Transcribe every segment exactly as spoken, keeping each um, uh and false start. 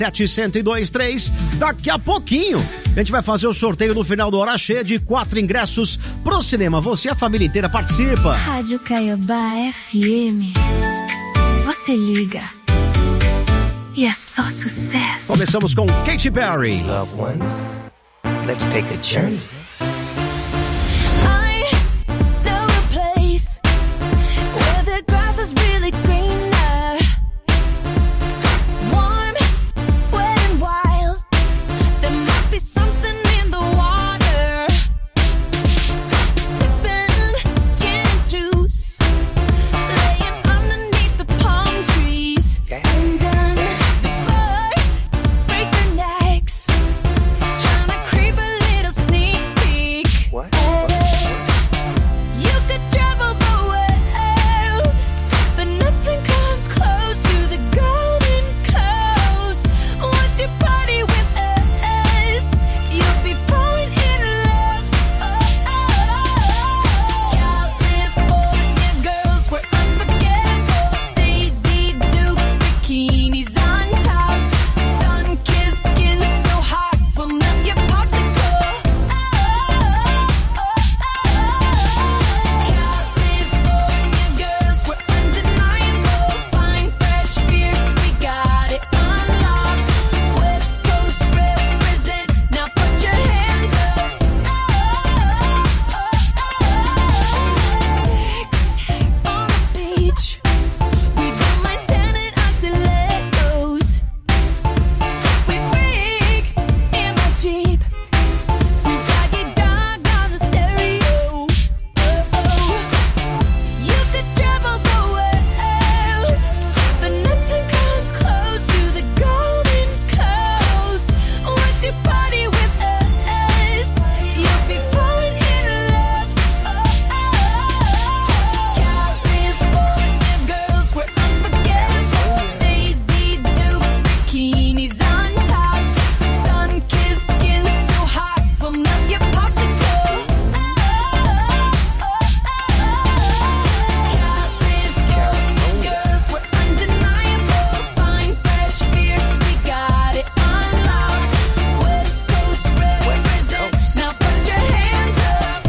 sete zero zero dois três. Daqui a pouquinho a gente vai fazer o sorteio no final do Hora Cheia de quatro ingressos pro cinema. Você e a família inteira participa. Rádio Caiobá F M. Você liga e é só sucesso. Começamos com Katy Perry. Loved ones, let's take a journey. I know a place where the grass is really greener. Warm, wet and wild. There must be something in the water. Sipping gin and juice, laying underneath the palm trees. And then the birds break their necks, trying to creep a little sneak peek. What? You could travel the world, but nothing comes close to the golden coast. Once you party with us, you'll be falling in love. California girls were unforgettable. Daisy Dukes, bikinis on top. Sun-kissed skin so hot, will melt your popsicle. California girls were undeniable. Fine, fresh, fierce, we got it unlocked. West Coast represent, now put your hands up. Sex on the beach, we don't mind standing on stilettos. We freak in my Jeep, Snoop Doggy Dogg on the stereo. You could travel the world, but nothing comes close to the golden coast. Once you party with us, you'll be falling in love. California girls were unforgettable. Daisy Dukes, bikinis on top. Sun-kissed skin so hot, will melt your popsicle. California girls were undeniable. Fine, fresh, fierce, we got it unlocked. West Coast represent, now put your hands up.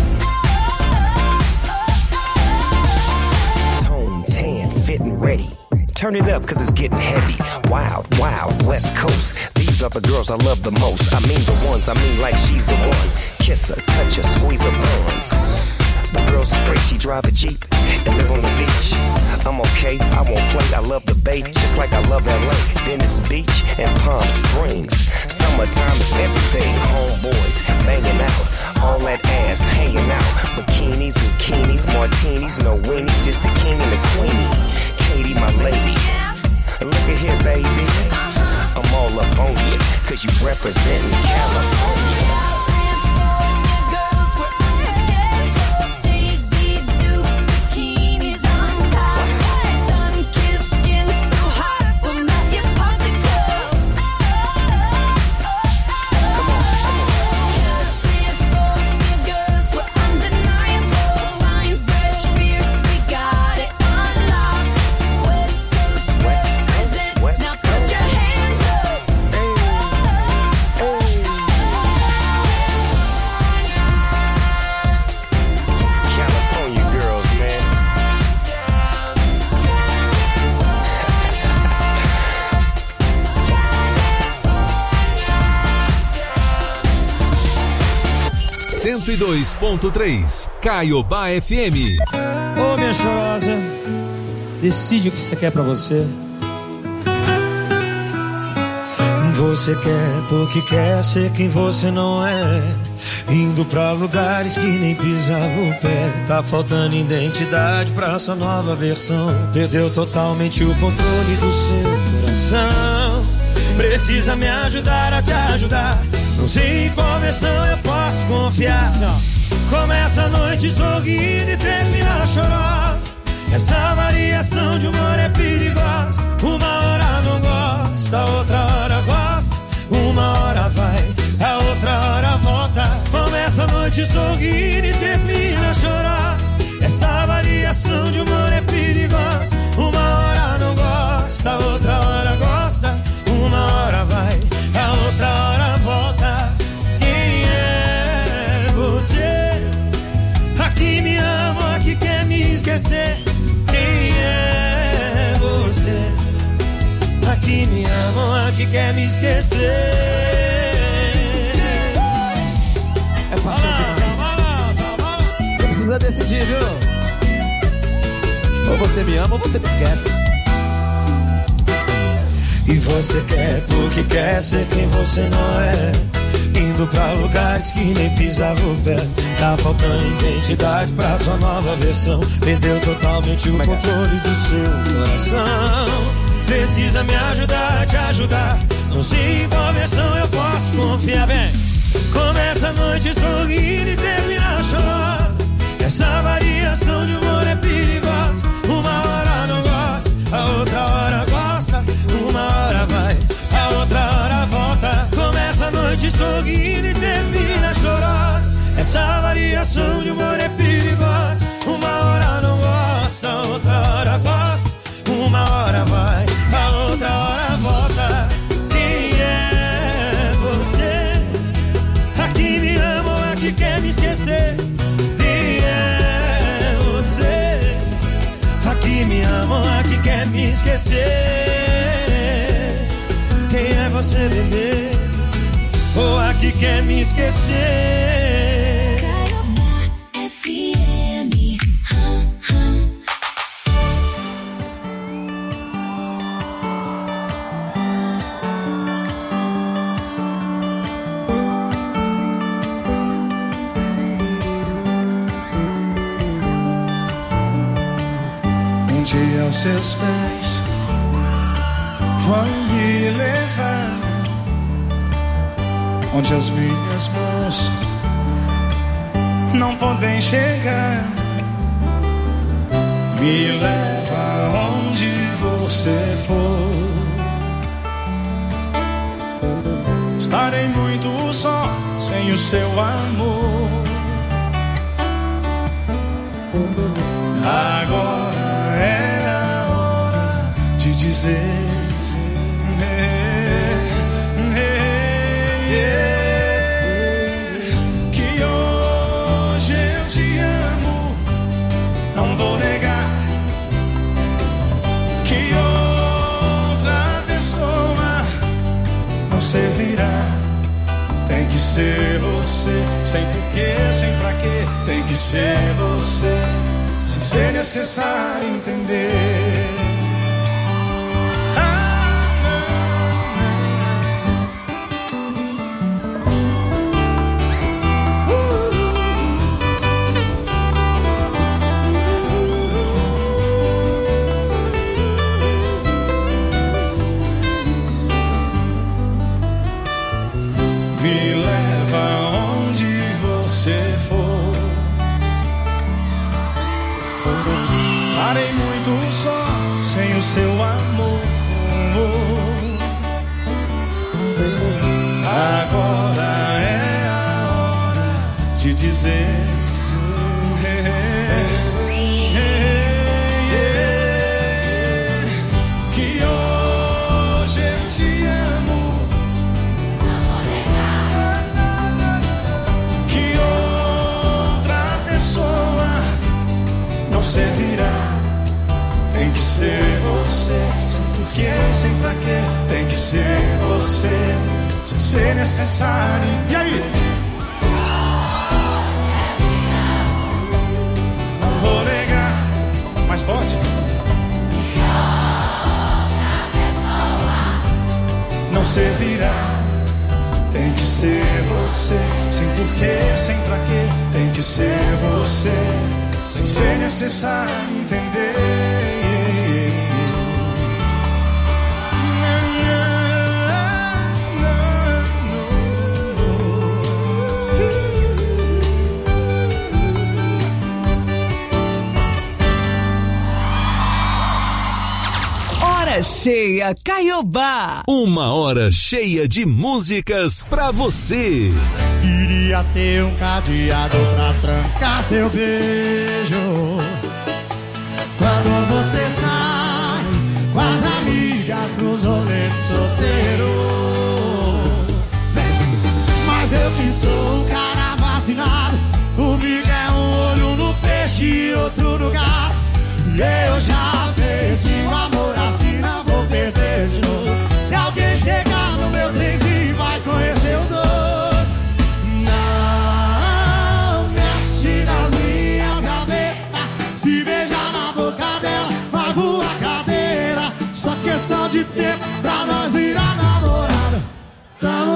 Tone tan, fitting ready. Turn it up cause it's getting heavy. Wild, wild, West Coast. These are the girls I love the most. I mean the ones, I mean like she's the one. Kiss her, touch her, squeeze her buns. The girl's afraid she drive a Jeep and live on the beach. I'm okay, I won't play, I love the bay, just like I love L A, Venice Beach and Palm Springs. Summertime is everything, homeboys banging out, all that ass hanging out. Bikinis, bikinis, martinis, no weenies, just the king and the queenie. Katie, my lady, look at here, baby. I'm all up on you, cause you representing California. California girls were unforgettable. Daisy Dukes, bikinis on top. Sun-kissed skin so hot, will melt your popsicle. California girls were undeniable. Fine, fresh, fierce, we got it unlocked. West Coast represent, now put your hands up. California girls, man. cento e dois ponto três Caiobá F M. Ô minha chorosa, decide o que você quer pra você. Você quer porque quer ser quem você não é, indo pra lugares que nem pisava o pé. Tá faltando identidade pra essa nova versão. Perdeu totalmente o controle do seu coração. Precisa me ajudar a te ajudar. Não sei em qual versão eu posso confiar. Começa a noite sorrindo e termina chorosa. Essa variação de humor é perigosa. Uma hora não gosta, outra hora gosta. Uma hora vai, a outra hora volta. Começa a noite sorrindo e termina chorosa. Essa variação de humor é perigosa. Uma hora não gosta, outra hora gosta. Uma hora vai, que quer me esquecer. É paixão demais. Você precisa decidir, viu? Ou você me ama ou você me esquece. E você quer porque quer ser quem você não é, indo pra lugares que nem pisava o pé. Tá faltando identidade pra sua nova versão. Perdeu totalmente o controle do seu coração. Precisa me ajudar, te ajudar. Não sei em qual versão eu posso confiar. Bem, começa a noite sorrindo e termina chorando. Essa variação de humor é perigosa. Uma hora não gosta, a outra hora gosta. Uma hora vai, a outra hora volta. Começa a noite sorrindo e termina chorosa. Essa variação de humor é perigosa. Uma hora não gosta, a outra hora gosta. Uma hora vai, a outra hora volta. Quem é você? A que me ama ou a que quer me esquecer? Quem é você? A que me ama ou a que quer me esquecer? Quem é você, bebê? Ou a que quer me esquecer? Caiobá F M. Hum, hum. Um dia aos seus pés vão me levar onde as minhas mãos não podem chegar. Me leva onde você for. Estarei muito só sem o seu amor. Agora é a hora de dizer que hoje eu te amo. Não vou negar que outra pessoa não servirá. Tem que ser você, sem porquê, sem pra quê. Tem que ser você, sem ser necessário entender. Me leva onde você for. Estarei muito só sem o seu amor. Agora é a hora de dizer que hoje eu te amo. Que outra pessoa não servirá. Tem que ser você, sem porquê, sem pra quê. Tem que ser você, sem ser necessário. E aí? Não vou negar. Mais forte. Não servirá. Tem que ser você, sem porquê, sem pra quê. Tem que ser você, sem ser necessário entender. Hora cheia Caiobá. Uma hora cheia de músicas pra você. Queria ter um cadeado pra trancar seu beijo. Quando você sai com as amigas pros rolês solteiro. Mas eu que sou um cara vacinado. Comigo é um olho no peixe e outro no gato. E eu já pensei o amor assim, não vou perder de novo. Se alguém chegar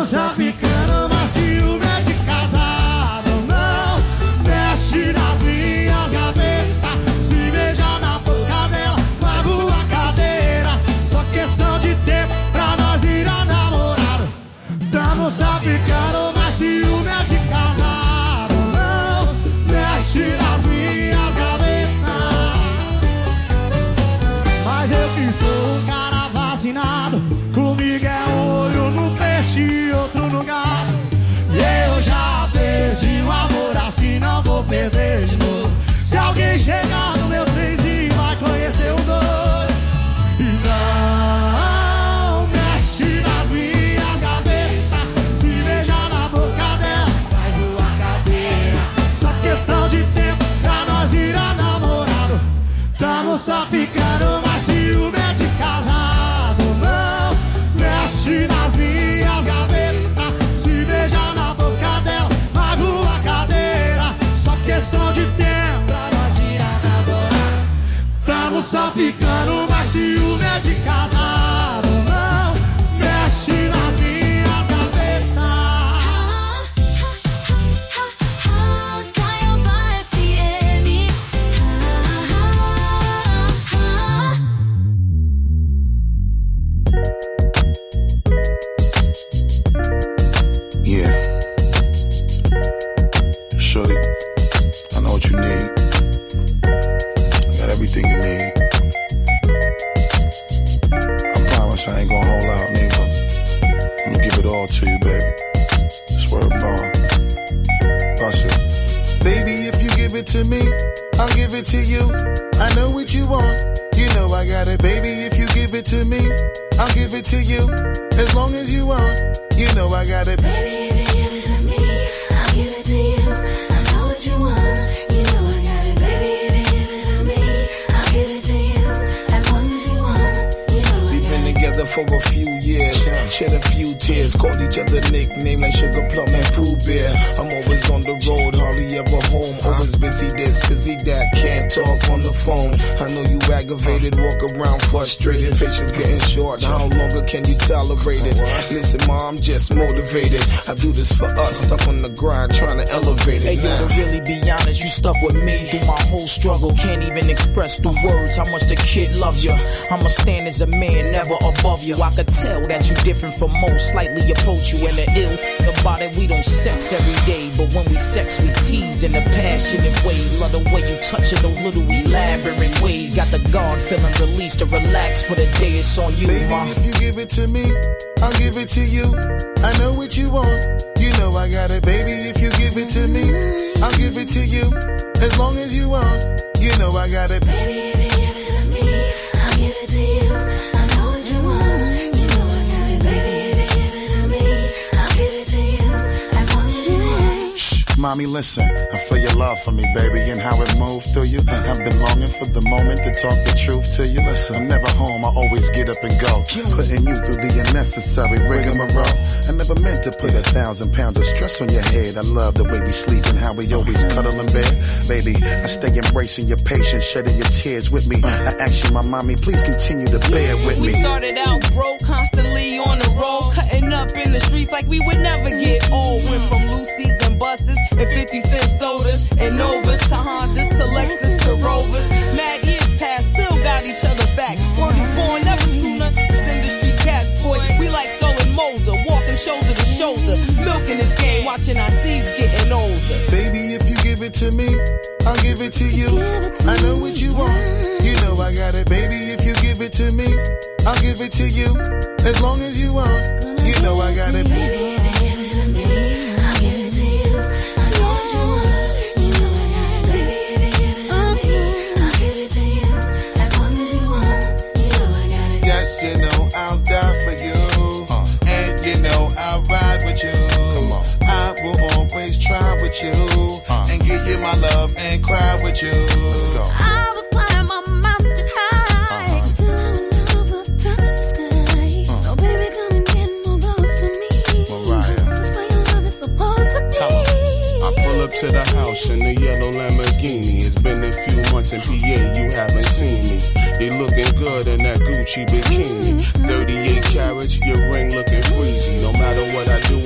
só ficando, mas ciúme é de casado. Não mexe nas minhas gavetas. Se beija na boca dela, pago a cadeira. Só questão de tempo pra nós ir a namorar. Tamo só ficando, mas ciúme é de casado. Não mexe nas minhas gavetas. Mas eu que sou um cara vacinado. Comigo é um olho no peixe e outro no gato. E eu já perdi o amor, assim não vou perder de novo. Se alguém chegar no meu trenzinho, vai conhecer o doido. E não mexe nas minhas gavetas. Se beijar na boca dela, vai voar cadeira. Só questão de tempo pra nós ir a namorado. Tamo só ficando, mas ciúme é de casado. Não mexe nas minhas gavetas. Se beijar na boca dela, magoa a cadeira. Só questão de tempo pra nós ir a namorar. Tamo só ficando, mas ciúme é de casado. Não mexe nas minhas gavetas. Caiobá F M. Yeah. Shorty, I know what you need. I got everything you need. I promise I ain't gonna hold out, nigga. I'm gonna give it all to you, baby. Swear ball. Bust it. Baby, if you give it to me, I'll give it to you. I know what you want, you know I got it. Baby, if you give it to me, I'll give it to you. As long as you want, you know I got it. Baby, if you give it to me, I'll give it to you. I know what you want, you know I got it. Baby, if you give it to me, I'll give it to you. As long as you want, you know I We've got been it. together for a few years, shed a few tears, called each other nicknames like Sugar Plum and Pooh Bear. I'm always on the road, hardly ever home. Always busy this, busy that, can't talk on the phone. I know you aggravated, walk around frustrated. Patience getting short, how longer can you tolerate it? Listen, ma, I'm just motivated. I do this for us, stuck on the grind, trying to elevate it. Hey, yo, to really be honest, you stuck with me through my whole struggle. Can't even express through words how much the kid loves you. I'ma stand as a man, never above you. I could tell that you different from most, slightly approach you in the ill. About it, we don't sex every day, but when we sex, we tease in a passionate way. Love the way you touch it, those little elaborate ways. Got the guard feeling released to relax for the day. It's on you, Baby, ma. if you give it to me, I'll give it to you. I know what you want, you know I got it. Baby, if you give it to me, I'll give it to you. As long as you want, you know I got it. Baby, if you give it to me, I'll give it to you. I know what you want, you know I got it. Baby, if you give it to me, I'll give it to you. As long as you want. Shh, mommy, listen. I feel your love for me, baby, and how it moved through you. I've been longing for the moment to talk the truth to you. Listen, I'm never home, I always get up and go. Putting you through the unnecessary rigmarole. I never meant to put a thousand pounds of stress on your head. I love the way we sleep and how we always cuddle in bed. Baby, I stay embracing your patience, shedding your tears with me. I ask you, my mommy, please continue to bear with We me. started out broke, constantly on the road, cutting up in the streets like we would never get old. Went from Lucy's and buses and fifty cent sodas and Novas to Hondas to Lexus to Rovers. Mad years past, still got each other back. Word is born, never screw nothing. Industry cats, boy, we like Skull and Molder, walking shoulder to shoulder, milking this game, watching our seeds getting older. Baby, if you give it to me, I'll give it to you. I know what you want, you know I got it. Baby, if you give it to me, I'll give it to you. As long as you want, you know I got it. Baby, if you give it to me, I'll give it to you. I know what you want, you know I got it. Baby, if you give it to me, I'll give it to you. As long as you want, you know I got it. Yes, you know I'll die for you, and you know I'll ride with you. I will always try with you, and give you my love and cry with you. Let's go. I will climb a mountain high till our love will touch the sky. So baby, come and get more close to me. This is where your love is supposed to be. I pull up to the house in the yellow Lamborghini. It's been a few months in P A, you haven't seen me. You looking good in that Gucci bikini. thirty-eight carats, your ring looking freezy. No matter what I do,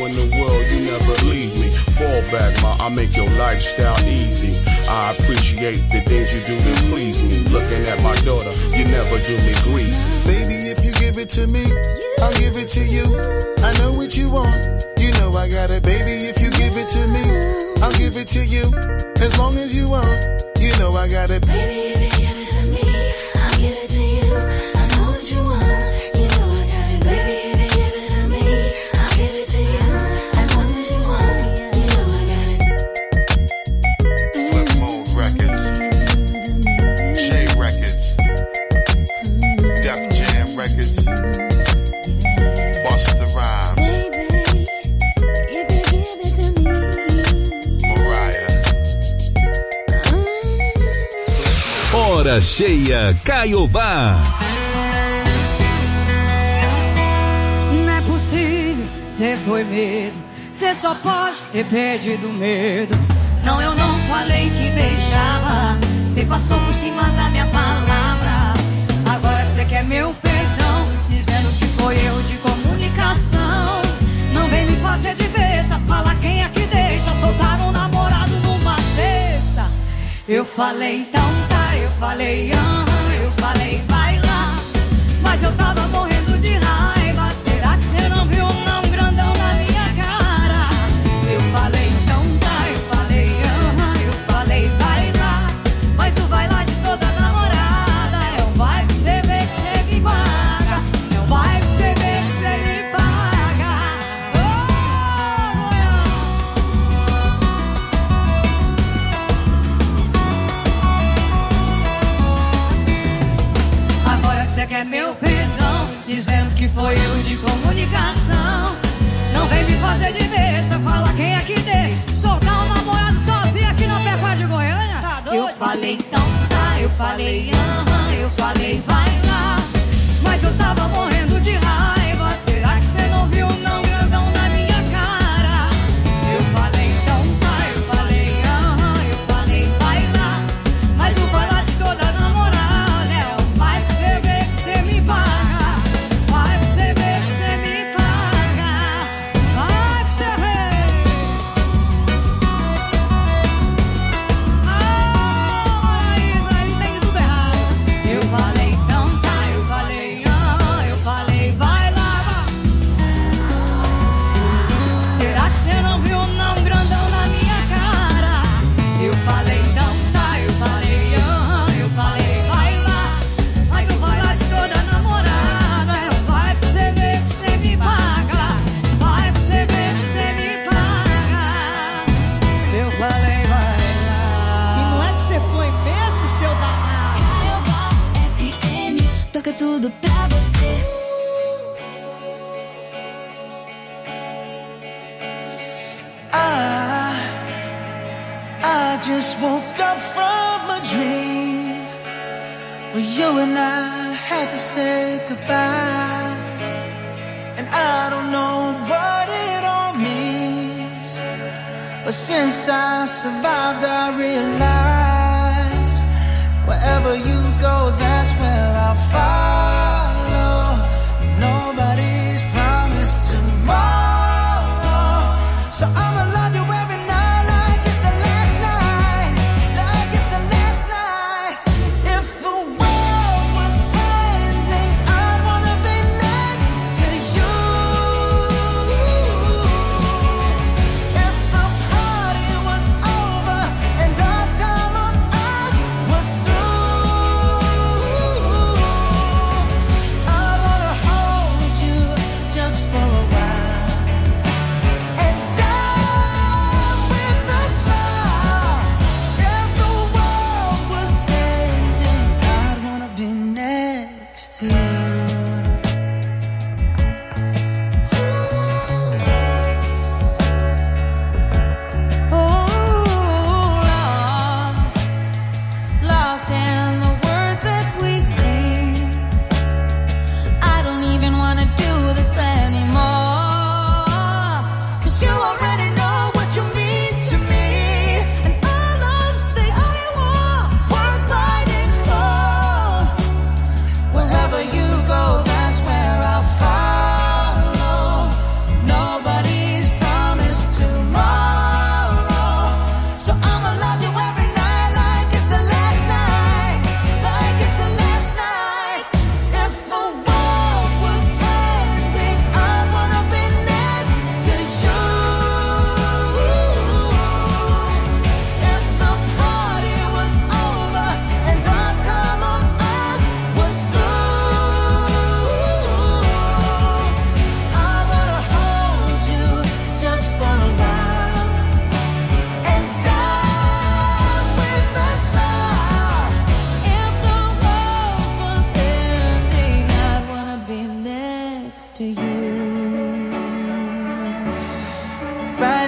back, ma. I make your lifestyle easy. I appreciate the things you do to please me. Looking at my daughter, you never do me greasy. Baby, if you give it to me, I'll give it to you. I know what you want, you know I got it. Baby, if you give it to me, I'll give it to you. As long as you want, you know I got it. Baby, if you give it to me, I'll give it to you. I know what you want, you know I got it. Baby, if you give it to me, I'll give it to you. As long as you want, you know I got it. Flip Mode Records, J Records, Def Jam Records, Busta Rhymes, Mariah. Hora cheia Caiobá. Não é possível, cê foi mesmo. Cê só pode ter perdido medo. Não, eu não falei que beijava. Cê passou por cima da minha palavra. Agora cê quer meu perdão, dizendo que foi erro de comunicação. Não vem me fazer de besta, fala quem é que deixa soltar um namorado numa cesta. Eu falei então tá, eu falei aham, eu falei vai lá. Mas eu tava morrendo de raiva. Será que cê não viu não grandão na minha cara? Eu falei então tá, eu falei aham, eu falei vai lá. Mas o vai lá de toda namorada é um vai que cê vê que cê me paga. É um vai que cê vê que cê me paga. Agora cê quer meu perdão, dizendo que foi erro de comunicação. Não vem me fazer de besta, fala quem é que deixa soltar um namorado sozinho aqui na Pecuária de Goiânia. Tá doido? Eu falei então tá, eu falei aham, eu falei vai lá. Mas eu tava morrendo de raiva. Será que cê não viu não grandão na minha cara? Eu falei então tá, eu falei aham, eu falei vai lá. Mas o vai lá de toda namorada é um vai que cê vê que cê me paga. Vai que cê vê que cê me paga. Vai que cê vê. Ah, Maraísa, ele tem tudo errado. Eu falei então tá, eu falei aham, eu falei vai lá. Será que cê não viu não grandão na minha cara? Eu falei então tá, eu falei aham, eu falei vai lá. Mas o vai lá de toda namorada é um vai pra cê ver que cê me paga. Vai pra cê ver que cê me paga. Eu falei vai lá. E não é que cê foi mesmo, seu danado? Caiobá F M, toca tudo pra você. I, I just woke up from a dream where you and I had to say goodbye. And I don't know what it all means, but since I survived I realized wherever you go, that's where I'll follow. Nobody's promised tomorrow, so I'ma love you every night like it's the last night, like it's the last night. If the world was ending, I'd wanna be next to you. If the party was over and our time on earth was through,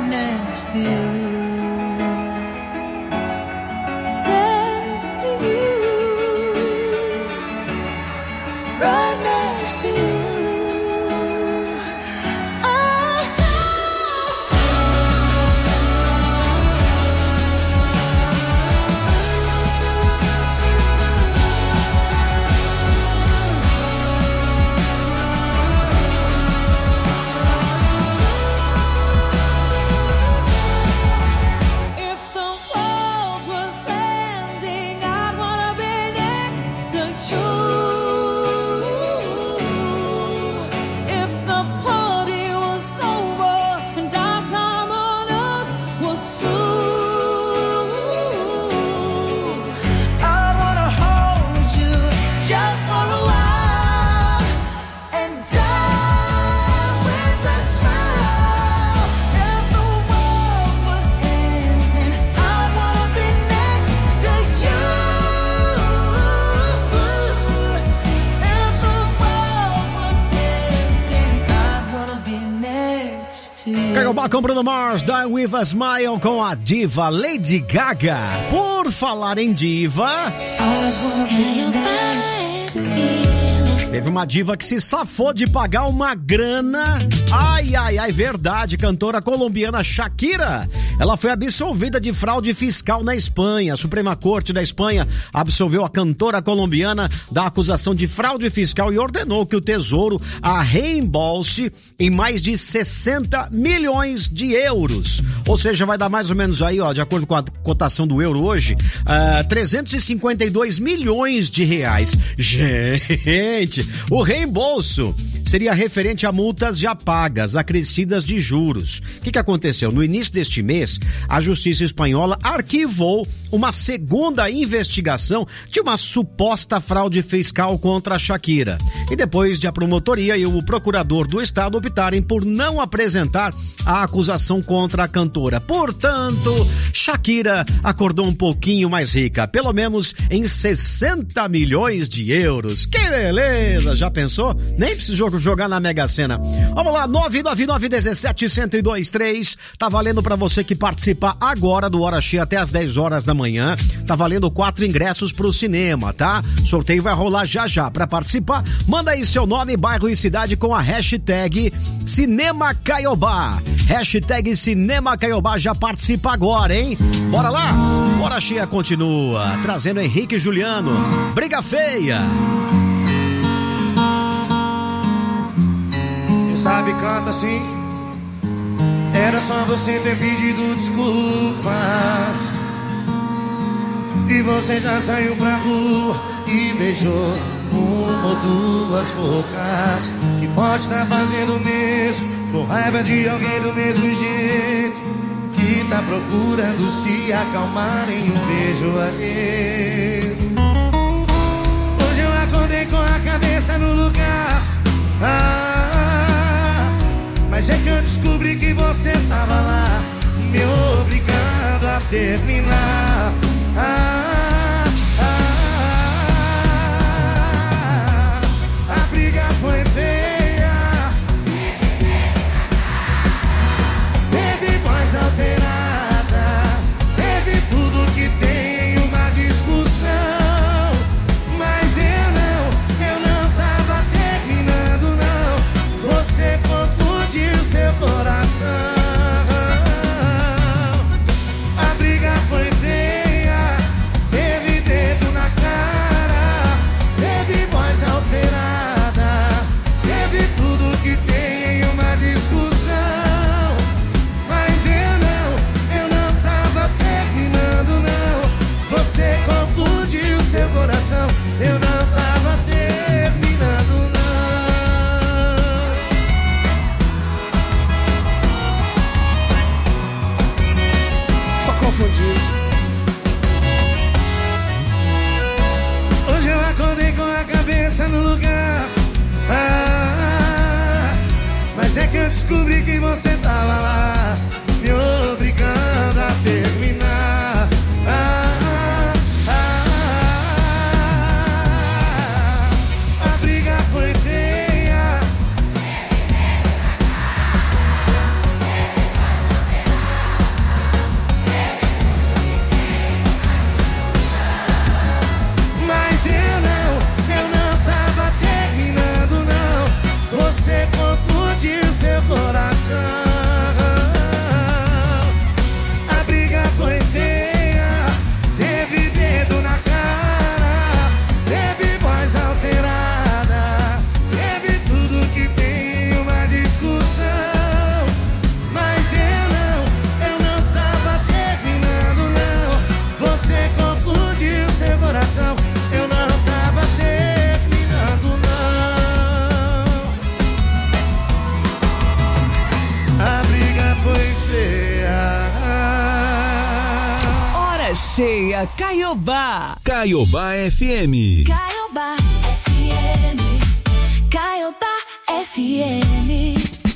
right next to you. Next to you, right next to you. Com Bruno Mars, Die With A Smile com a diva Lady Gaga. Por falar em diva, teve uma diva que se safou de pagar uma grana. Ai, ai, ai, verdade. Cantora colombiana Shakira. Ela foi absolvida de fraude fiscal na Espanha. A Suprema Corte da Espanha absolveu a cantora colombiana da acusação de fraude fiscal e ordenou que o Tesouro a reembolse em mais de sessenta milhões de euros. Ou seja, vai dar mais ou menos aí, ó, de acordo com a cotação do euro hoje, uh, trezentos e cinquenta e dois milhões de reais. Gente, o reembolso seria referente a multas já pagas, acrescidas de juros. O que que aconteceu? No início deste mês, a Justiça Espanhola arquivou uma segunda investigação de uma suposta fraude fiscal contra a Shakira. E depois de a promotoria e o procurador do estado optarem por não apresentar a acusação contra a cantora. Portanto, Shakira acordou um pouquinho mais rica, pelo menos em sessenta milhões de euros. Que beleza! Já pensou? Nem precisou jogar na Mega Sena. Vamos lá, nove nove nove um sete, um zero dois três. Tá valendo pra você que participar agora do Hora Cheia até as dez horas da manhã. Tá valendo quatro ingressos pro cinema, tá? Sorteio vai rolar já já. Pra participar, manda aí seu nome, bairro e cidade com a hashtag Cinema Caiobá. Hashtag Cinema Caiobá, já participa agora, hein? Bora lá? Hora Cheia continua, trazendo Henrique e Juliano. Briga Feia. Sabe, canta assim. Era só você ter pedido desculpas e você já saiu pra rua e beijou uma ou duas bocas. Que pode estar fazendo o mesmo, com raiva de alguém do mesmo jeito, que tá procurando se acalmar em um beijo alheio. Hoje eu acordei com a cabeça no lugar, ah, mas é que eu descobri que você tava lá, me obrigando a terminar. Ah, ah, ah, a briga foi feia, teve voz alterada, teve tudo que tem em uma discussão. Mas eu não, eu não tava terminando não. Você confundiu seu coração. A briga foi feia, teve dedo na cara, teve voz alterada, teve tudo que tem em uma discussão. Mas eu não, eu não tava terminando não. Você confundiu seu coração. Eu não tava terminando não. Só confundiu. Hoje eu acordei com a cabeça no lugar, ah, mas é que eu descobri que você tava lá, me obrigando a terminar. Ah, ah, ah, a briga foi feia, A briga foi feia, teve dedo na cara, teve voz alterada, teve tudo que tem uma discussão. Mas eu não, eu não tava terminando não. Você confundiu seu coração. Eu não tava terminando não. A briga foi feia. Hora cheia, Caiobá. Caiobá F M. Caiobá F M. Caiobá F M.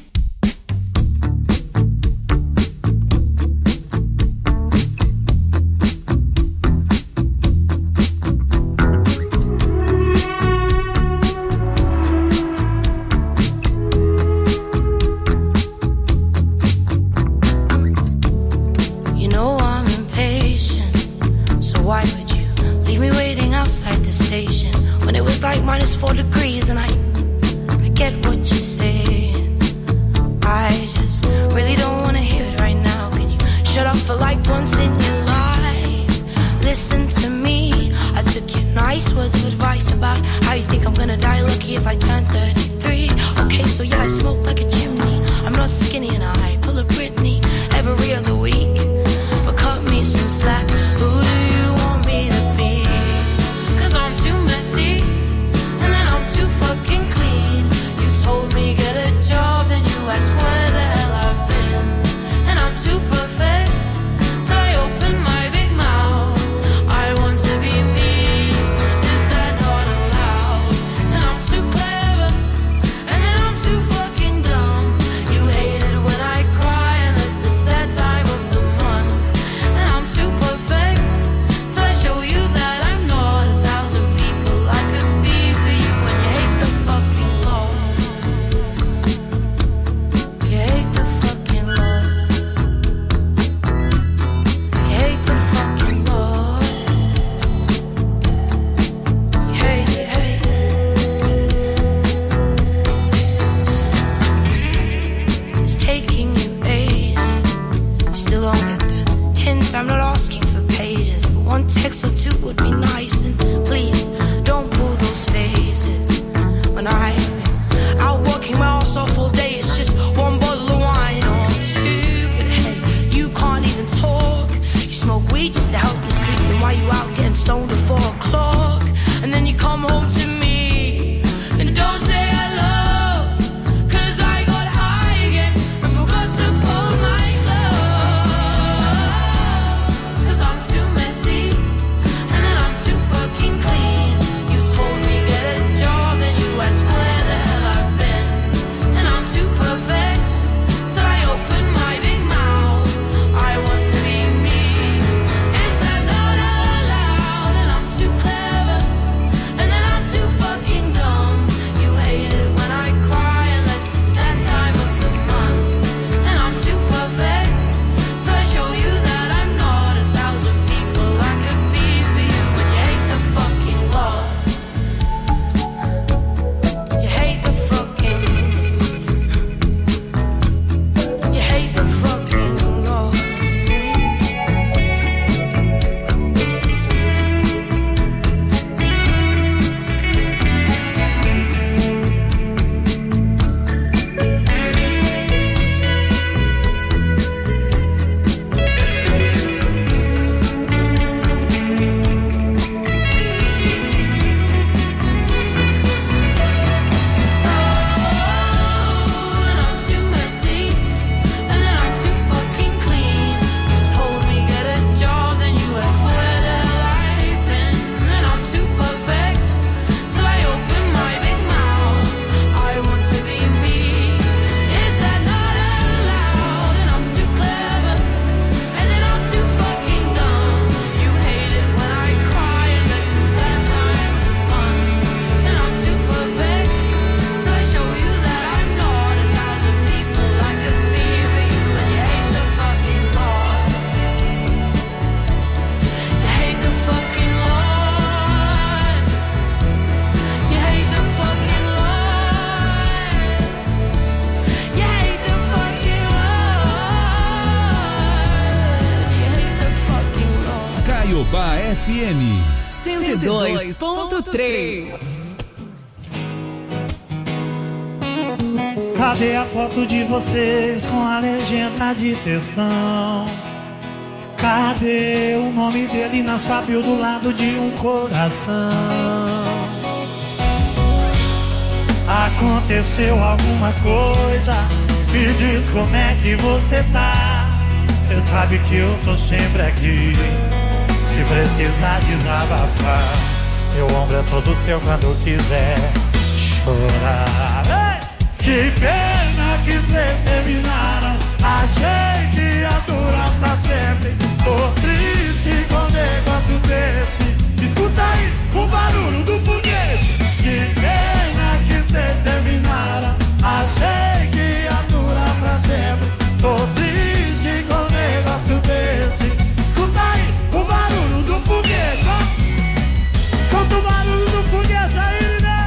You know I'm impatient, so why would you leave me waiting outside the station when it was like minus four degrees? And I, I get what you're saying. I just really don't wanna hear it right now. Can you shut up for like once in your life? Listen to me. I took your nice words of advice about how you think I'm gonna die lucky if I turn thirty-three. Okay, so yeah, I smoke like a chimney. I'm not skinny and I pull a Britney every other week. But cut me some slack. Who do you want me to be? Cause I'm too messy and then I'm too fucking clean. You told me get a job and you asked where the hell I've been. And I'm too perfect till I open my big mouth. I want to be me. Is that not allowed? And I'm too clever and then I'm too fucking dumb. You hate it when I cry unless it's that time of the month. And I'm too perfect till I show you that I'm not a thousand people I could be for you. And you hate the fucking Lord. You hate the fucking Lord. You hate the fucking Lord. You hate, you hate. It's taking you ages. You still don't get the hint. I'm not asking for pages, but one text or two would be nice. And please don't pull those phases. When I've been out working my ass off all day, it's just one bottle of wine or two. But hey, you can't even talk. You smoke weed just to help you sleep. Then why you out getting stoned at four o'clock? And then you come home to me and don't say hello. Cause I got high again and forgot to fold my clothes. Cause I'm too messy and then I'm too Caiobá F M cento e dois ponto três. Cadê a foto de vocês com a legenda de textão? Cadê o nome dele na sua bio do lado de um coração? Aconteceu alguma coisa? Me diz como é que você tá. Cê sabe que eu tô sempre aqui. Se precisar desabafar, meu ombro é todo seu quando quiser chorar. Ei! Que pena que cês terminaram. Achei que ia durar pra sempre. Tô triste com um negócio desse. Escuta aí o barulho do foguete. Que pena que cês terminaram. Achei que ia durar pra sempre. Tô triste com um negócio desse. Escuta aí o barulho do foguete, ó. Escuta o barulho do foguete aí, né?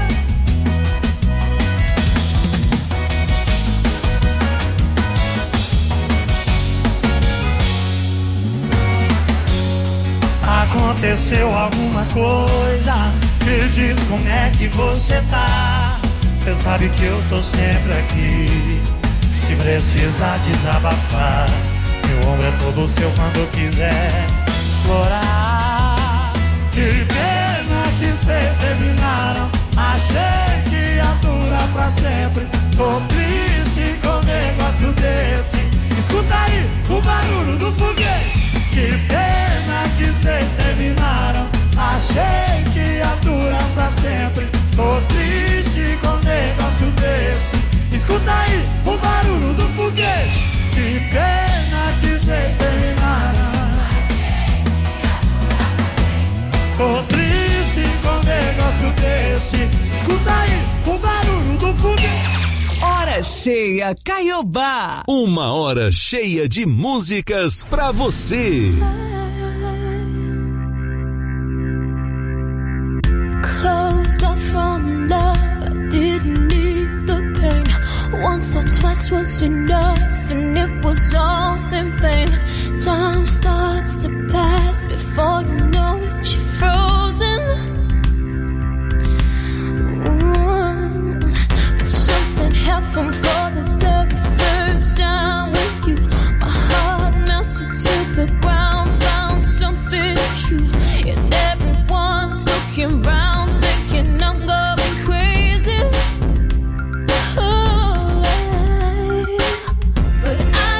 Aconteceu alguma coisa? Me diz como é que você tá. Cê sabe que eu tô sempre aqui. Se precisar desabafar, meu ombro é todo seu quando quiser chorar. Que pena que cês terminaram. Achei que ia durar pra sempre. Tô triste com um negócio desse. Escuta aí o barulho do foguete. Que pena que cês terminaram. Achei que ia durar pra sempre. Tô triste com um negócio desse. Escuta aí o barulho do foguete. Que pena que cês terminaram. Tô triste com um negócio desse. Escuta aí o barulho do foguete. Hora cheia Caiobá. Uma hora cheia de músicas pra você. Closed off from love, I didn't need the pain. Once or twice was enough, and it was all in vain. Time starts to pass before you know it, you're frozen. Mm. But something happened for the very first time with you. My heart melted to the ground, found something true, and everyone's looking round, thinking I'm going crazy. Oh, but I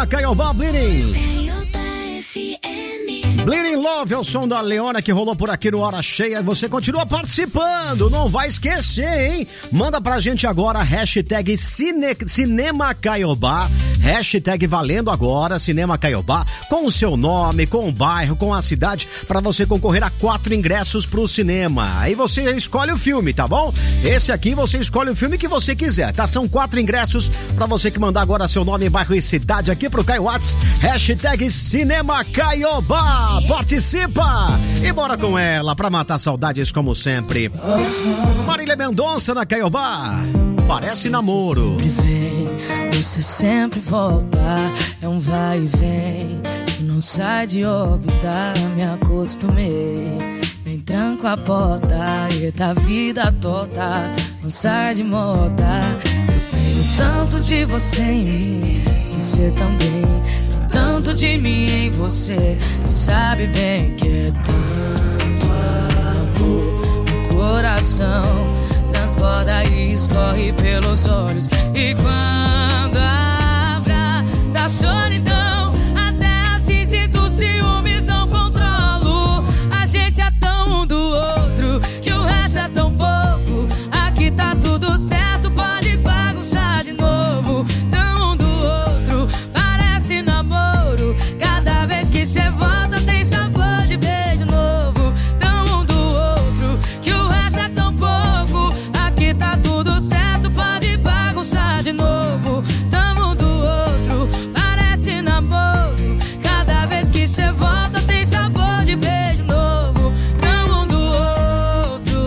na Caiobá, Bleeding. Bleeding Love é o som da Leona que rolou por aqui no Hora Cheia. Você continua participando, não vai esquecer, hein? Manda pra gente agora, hashtag Cine, Cinema Caiobá, hashtag valendo agora, Cinema Caiobá, com o seu nome, com o bairro, com a cidade, pra você concorrer a quatro ingressos pro cinema. Aí você escolhe o filme, tá bom? Esse aqui você escolhe o filme que você quiser, tá? São quatro ingressos pra você que mandar agora seu nome, bairro e cidade aqui pro Caio Whats, hashtag Cinema Caiobá. Participa e bora com ela pra matar saudades como sempre. Marília Mendonça na Caiobá, parece namoro. Você sempre vem, você sempre volta, é um vai e vem que não sai de órbita. Me acostumei, nem tranco a porta e da vida torta, não sai de moda. Eu tenho tanto de você em mim, você também. Tanto de mim em você, sabe bem que é tanto amor. O coração transborda e escorre pelos olhos. E quando abraça a solidão, até assim sinto ciúmes, não controlo. A gente é tão um do outro, que o resto é tão pouco. Aqui tá tudo certo, pode bagunçar de novo. Tão um do outro, parece namoro. Cada vez que cê volta tem sabor de beijo novo. Tão um do outro, que o resto é tão pouco. Aqui tá tudo certo, pode bagunçar de novo. Tão um do outro, parece namoro. Cada vez que cê volta tem sabor de beijo novo. Tão um do outro.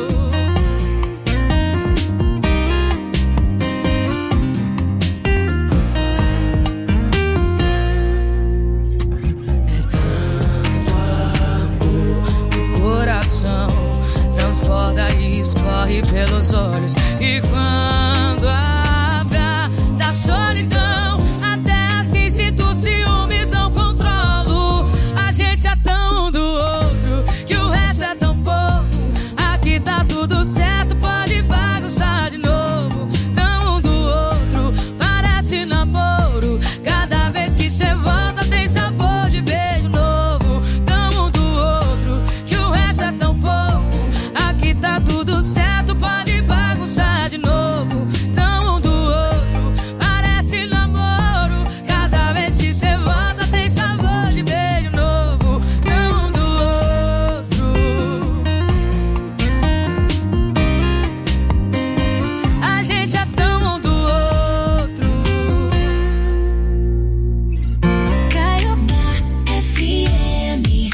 Transborda e escorre pelos olhos. E quando abraça a solidão, até assim sinto ciúmes, não controlo. A gente é tão um do outro, que o resto é tão pouco. Aqui tá tudo certo, pode bagunçar de novo. Tão um do outro, parece namoro. Cada vez que cê volta tem sabor de beijo novo. Tão um do outro, que o resto é tão pouco. Aqui tá tudo certo, pode bagunçar de novo. Tão um do outro, parece namoro. Cada vez que cê volta tem sabor de beijo novo. Tão um do outro. A gente é tão um do outro. Caiobá F M.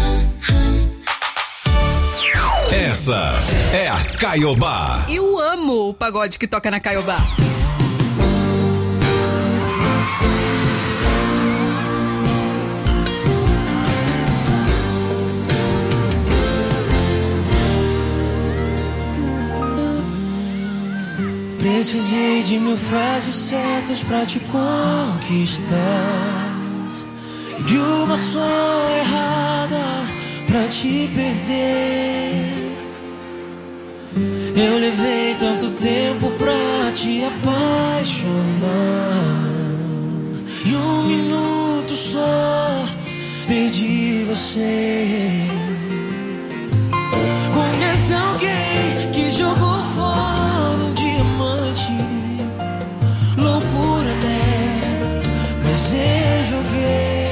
Essa é a Caiobá. Eu amo o pagode que toca na Caiobá. Precisei de mil frases certas pra te conquistar, de uma só errada pra te perder. Eu levei tanto tempo pra te apaixonar, e um minuto só perdi você. Conhece alguém que jogou fora um diamante? Loucura, né? Mas eu joguei.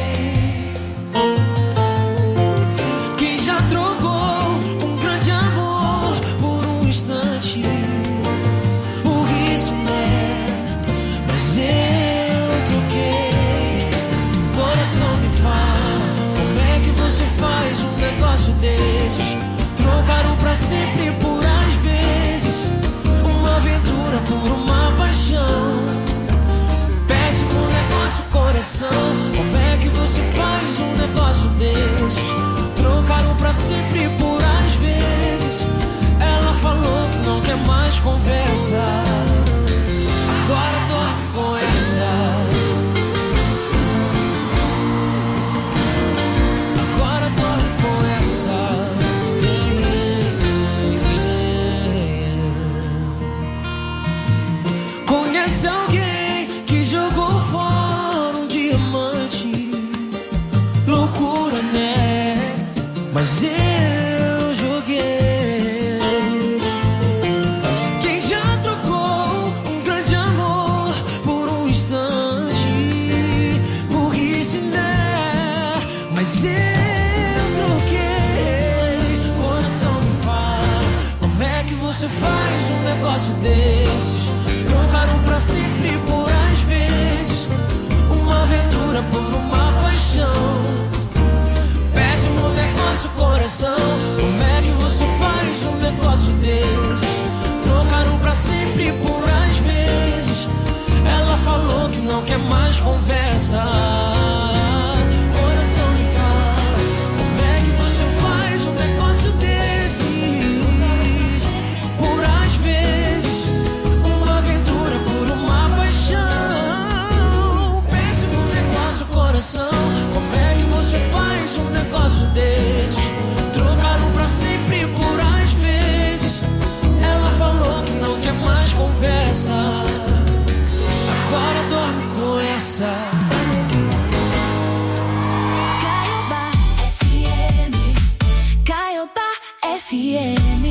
Quem já trocou um grande amor por um instante? Por isso, né? Mas eu troquei. Coração, me fala, como é que você faz um negócio desses? Trocaram pra sempre por às vezes, uma aventura por uma paixão. Péssimo negócio, coração. Como é que você faz um negócio desses? Trocaram pra sempre por às vezes. Ela falou que não quer mais conversa, agora dorme com essa. Agora dorme com essa. Conhece alguém que jogou fora um dia? negócio desses. Trocaram pra sempre por às vezes. Uma aventura por uma paixão. Péssimo negócio, coração. Como é que você faz um negócio desses? Trocaram pra sempre por às vezes. Ela falou que não quer mais conversa. Coração me fala, como é que você faz um negócio desses? Por às vezes, uma aventura por uma paixão. Péssimo negócio, coração. Como é que você faz um negócio desses? Trocaram pra sempre por às vezes. Ela falou que não quer mais conversa. Agora dorme com essa. Caiobá F M, Caiobá F M.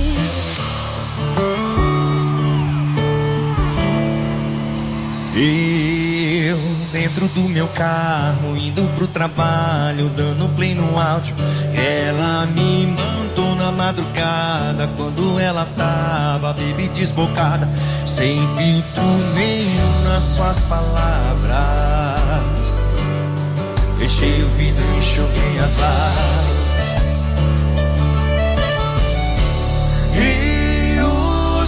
Eu, dentro do meu carro, indo pro trabalho, dando play no áudio. Ela me mandou na madrugada, quando ela tava, baby, desbocada, sem filtro nenhum nas suas palavras. Fechei o vidro e enxuguei as lágrimas. E o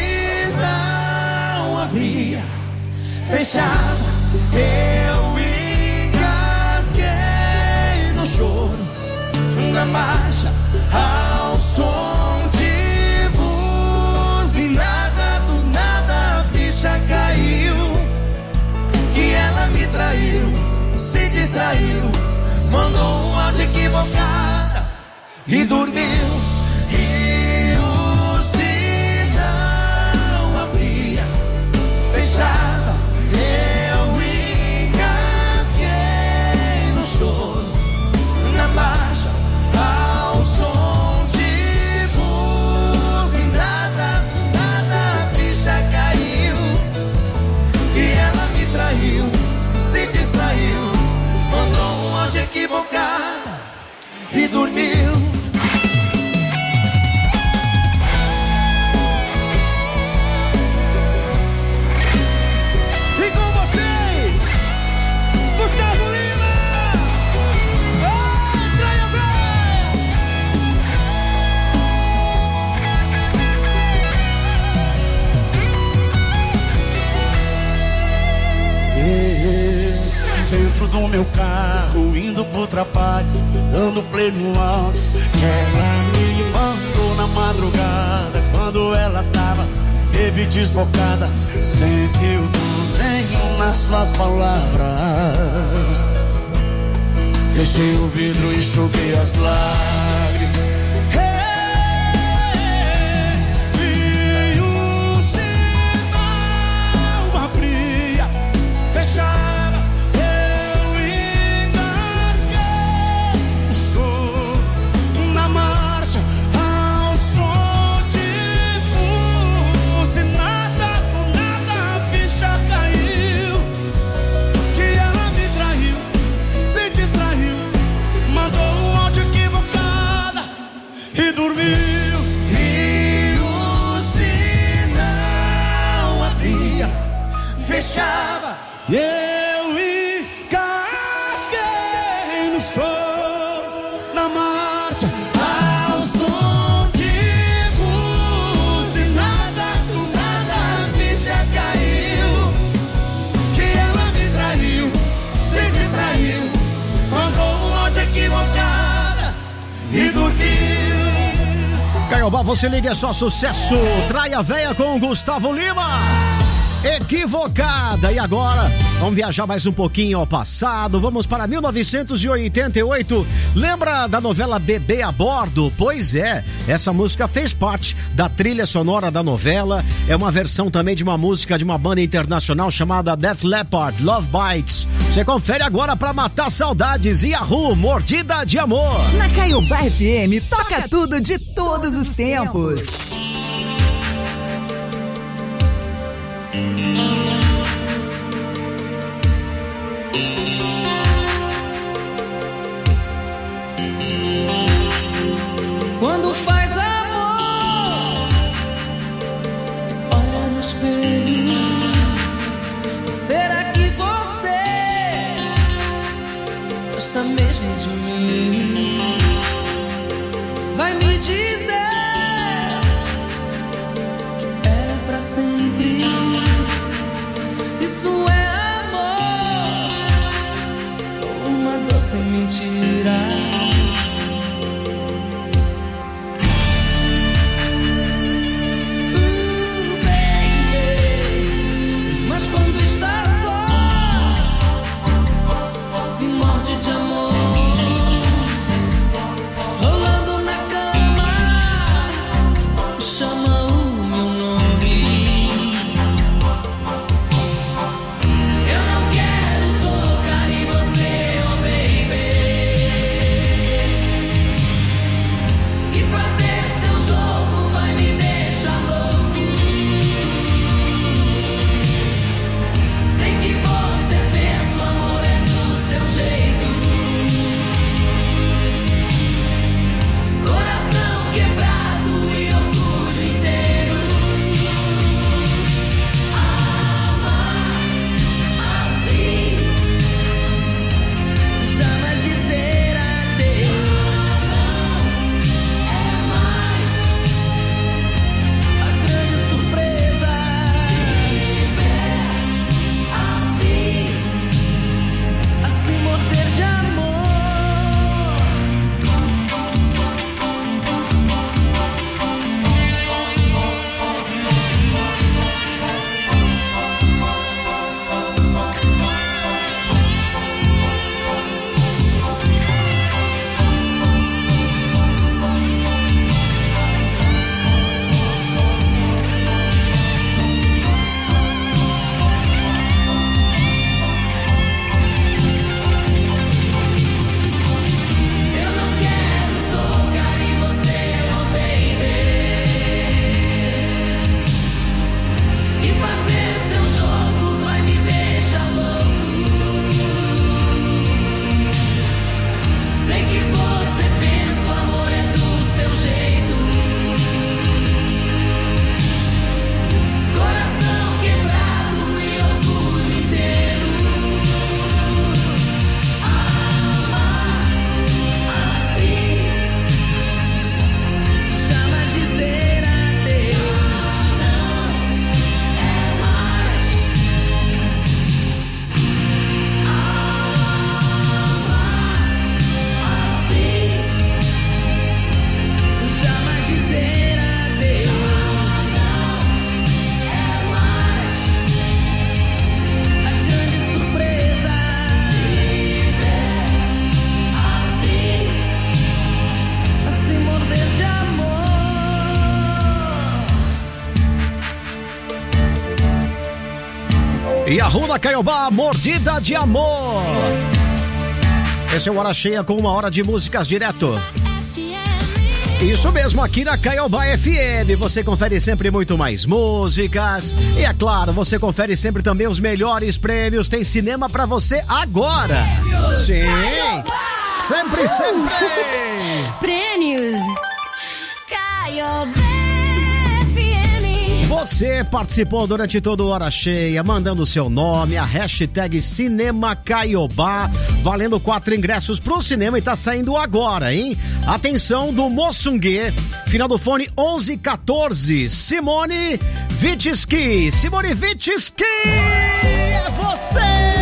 sinal abria, fechava, eu engasguei no choro, na marcha, ao som de buzinada. Do nada a ficha caiu, que ela me traiu, se distraiu, mandou um áudio equivocada e dormiu. E o sinal abria, fechava, eu engasguei no choro, na marcha, ao som de buzinada. Do nada a ficha caiu, e ela me traiu, se distraiu, mandou um áudio equivocada e dormiu. E com vocês, Gustavo Lima. Oh, traia Dentro do meu carro, indo pro trabalho, dando play no áudio, que ela me mandou na madrugada, quando ela tava, baby, desbocada, sem filtro nenhum nas suas palavras. Fechei o vidro e enxuguei as lágrimas. E o sinal abria, fechava, eu engasguei o choro, na marcha, ao som de buzinada. Do nada a ficha caiu, que ela me traiu, se distraiu, mandou um áudio equivocada e dormiu. E o sinal abria, fechava, e eu engasguei no choro, na marcha, ao som de buzinada. Do nada a ficha caiu, que ela me traiu, se distraiu, mandou um áudio equivocada e dormiu. Caiobá, você liga, é só sucesso. Traia Véia com Gustavo Lima. Equivocada. E agora, vamos viajar mais um pouquinho ao passado. Vamos para mil novecentos e oitenta e oito. Lembra da novela Bebê a Bordo? Pois é, essa música fez parte da trilha sonora da novela. É uma versão também de uma música de uma banda internacional chamada Def Leppard, Love Bites. Você confere agora pra matar saudades. Yahoo, Mordida de Amor. Na Caiobá F M, toca tudo de todos os tempos. Quando faz amor, se olha Isso é amor, uma doce mentira. Uh, baby, mas quando está só, se morde de amor. Rolando na cama, chama o meu nome. Eu não quero tocar em você, oh baby, e fazer seu jogo vai me deixar louco. Sei que você pensa, o amor é do seu jeito. Coração quebrado e orgulho inteiro. Amar assim, jamais dizer adeus. É mais a grande surpresa. Viver assim, assim morder de amor. Eu não quero tocar em você, oh baby, e fazer seu jogo vai me deixar louco. Sei que você pensa, o amor é do seu jeito. Coração quebrado e orgulho inteiro. Amar assim, jamais dizer adeus. Não é mais. Amar assim, jamais dizer adeus. Não é mais a grande surpresa. Viver assim, assim morder de amor. E a Runa Caiobá, Mordida de Amor. Esse é o Hora Cheia com uma hora de músicas direto. Isso mesmo, aqui na Caiobá F M. Você confere sempre muito mais músicas. E é claro, você confere sempre também os melhores prêmios. Tem cinema pra você agora. Sim. Sempre, sempre. Prêmios. Caiobá F M. Você participou durante toda a Hora Cheia, mandando o seu nome, a hashtag Cinema Caiobá, valendo quatro ingressos pro cinema e tá saindo agora, hein? Atenção do Moçungue, final do fone onze quatorze, Simone Vitski. Simone Vitski, é você!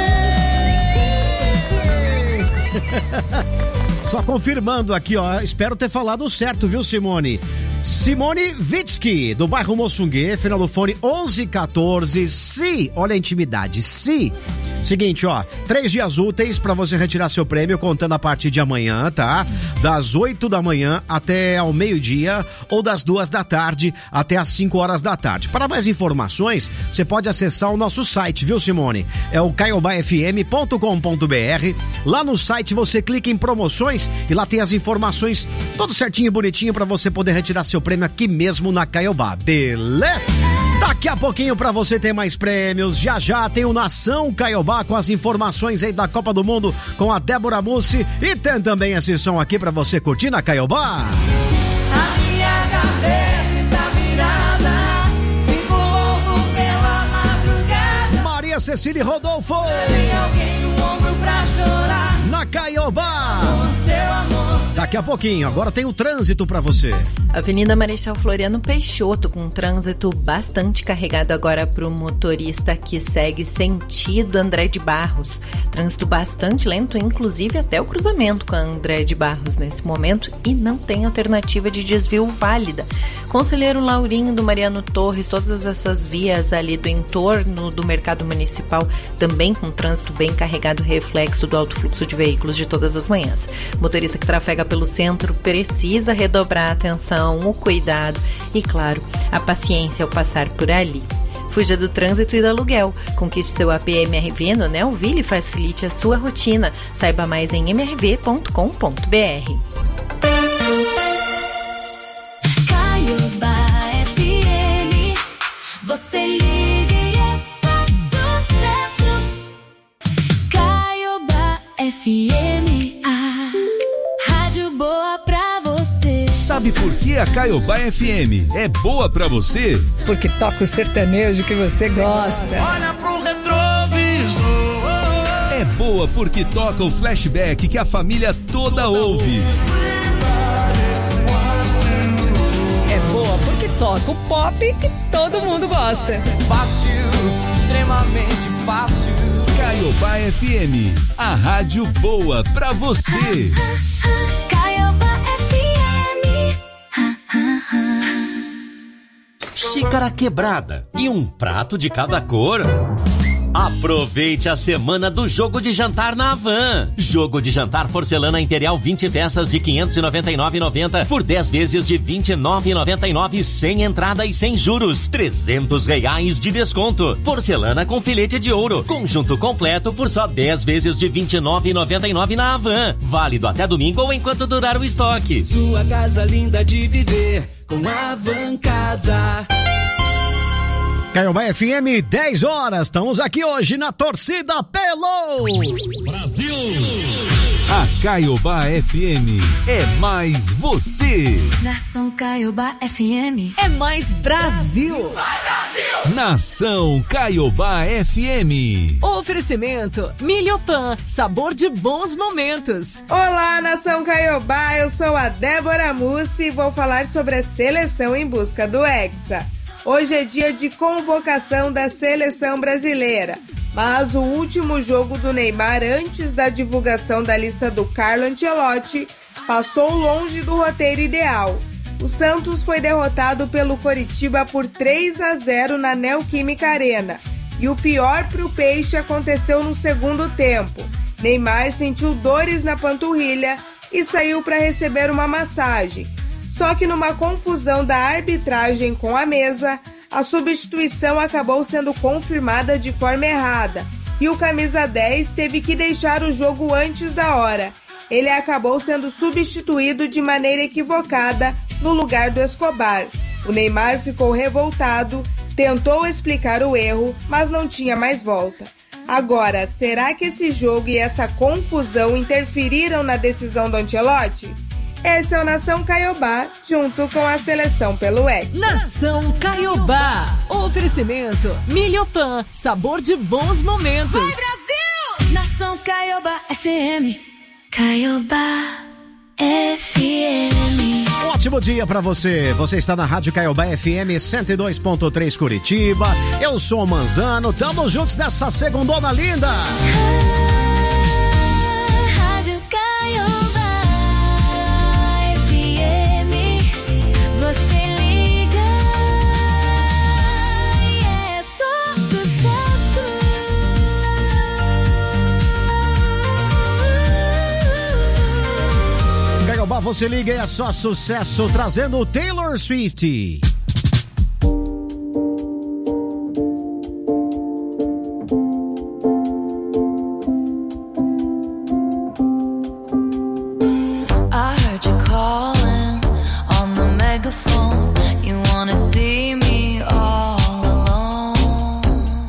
Só confirmando aqui, ó, espero ter falado certo, viu, Simone? Simone Vitski, do bairro Moçungue, final do fone onze quatorze. Se, olha a intimidade, se. Seguinte, ó, três dias úteis pra você retirar seu prêmio, contando a partir de amanhã, tá? Das oito da manhã até ao meio-dia ou das duas da tarde até às cinco horas da tarde. Para mais informações, você pode acessar o nosso site, viu, Simone? É o caiobá f m ponto com ponto b r. Lá no site você clica em promoções e lá tem as informações tudo certinho e bonitinho pra você poder retirar seu prêmio aqui mesmo na Caiobá, beleza? Daqui a pouquinho pra você ter mais prêmios. Já já tem o Nação Caiobá com as informações aí da Copa do Mundo com a Débora Mussi. E tem também esse som aqui pra você curtir na Caiobá. A minha cabeça está virada, fico louco pela madrugada. Maria Cecília e Rodolfo. Tem alguém no ombro pra chorar. Na na Caiobá. Daqui a pouquinho, agora tem o trânsito pra você. Avenida Marechal Floriano Peixoto, com um trânsito bastante carregado agora para o motorista que segue sentido André de Barros. Trânsito bastante lento, inclusive até o cruzamento com a André de Barros nesse momento, e não tem alternativa de desvio válida. Conselheiro Laurinho do Mariano Torres, todas essas vias ali do entorno do mercado municipal, também com trânsito bem carregado, reflexo do alto fluxo de veículos de todas as manhãs. Motorista que trafega pelo centro precisa redobrar a atenção, o cuidado e, claro, a paciência ao passar por ali. Fuja do trânsito e do aluguel. Conquiste seu A P M R V no Neoville e facilite a sua rotina. Saiba mais em m r v ponto com ponto b r. Caiobá F M, você liga e é só sucesso. Caiobá F M, a rádio boa pra você. Sabe por que a Caiobá F M é boa pra você? Porque toca o sertanejo que você gosta. Olha pro retrovisor. É boa porque toca o flashback que a família toda ouve. É boa porque toca o pop que todo mundo gosta. Fácil, extremamente fácil. Caiobá F M, a rádio boa pra você. Caiobá F M. Xícara quebrada e um prato de cada cor. Aproveite a semana do jogo de jantar na Havan. Jogo de jantar porcelana Imperial vinte peças de quinhentos e noventa e nove reais e noventa centavos por dez vezes de vinte e nove reais e noventa e nove centavos sem entrada e sem juros. trezentos reais de desconto. Porcelana com filete de ouro. Conjunto completo por só dez vezes de vinte e nove reais e noventa e nove centavos na Havan. Válido até domingo ou enquanto durar o estoque. Sua casa linda de viver com a Havan Casa. Caiobá F M, dez horas, estamos aqui hoje na torcida pelo Brasil. A Caiobá F M é mais você. Nação Caiobá F M. É mais Brasil. Vai, Brasil! Nação Caiobá F M. Oferecimento Milhopan, sabor de bons momentos. Olá, Nação Caiobá, eu sou a Débora Mussi e vou falar sobre a seleção em busca do Hexa. Hoje é dia de convocação da seleção brasileira, mas o último jogo do Neymar antes da divulgação da lista do Carlo Ancelotti passou longe do roteiro ideal. O Santos foi derrotado pelo Coritiba por três a zero na Neoquímica Arena, e o pior para o Peixe aconteceu no segundo tempo. Neymar sentiu dores na panturrilha e saiu para receber uma massagem. Só que numa confusão da arbitragem com a mesa, a substituição acabou sendo confirmada de forma errada e o camisa dez teve que deixar o jogo antes da hora. Ele acabou sendo substituído de maneira equivocada no lugar do Escobar. O Neymar ficou revoltado, tentou explicar o erro, mas não tinha mais volta. Agora, será que esse jogo e essa confusão interferiram na decisão do Ancelotti? Esse é o Nação Caiobá, junto com a seleção pelo Hexa. Nação Caiobá. Oferecimento Milhopan, sabor de bons momentos. Vai, Brasil! Nação Caiobá F M. Caiobá F M. Ótimo dia pra você. Você está na Rádio Caiobá F M cento e dois ponto três Curitiba. Eu sou o Manzano. Tamo juntos nessa segundona linda. Rádio Caiobá F M. Você liga e é só sucesso. Caiobá, você liga e é só sucesso. Trazendo o Taylor Swift. I heard you calling on the megaphone. You wanna see me all alone.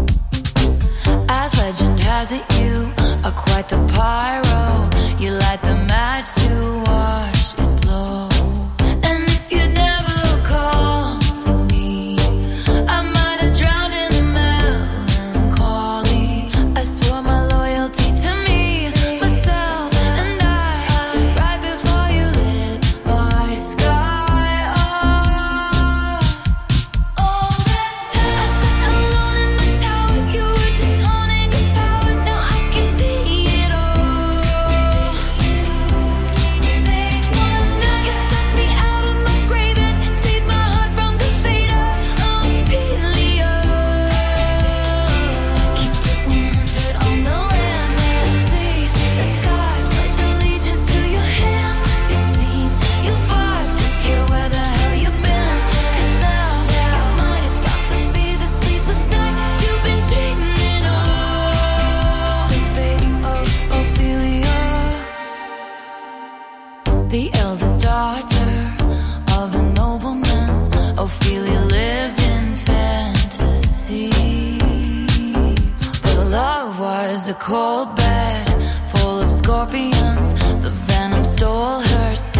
As legend has it, you are quite the pyro. You light the match to watch it blow. And if you never call was a cold bed full of scorpions. The venom stole her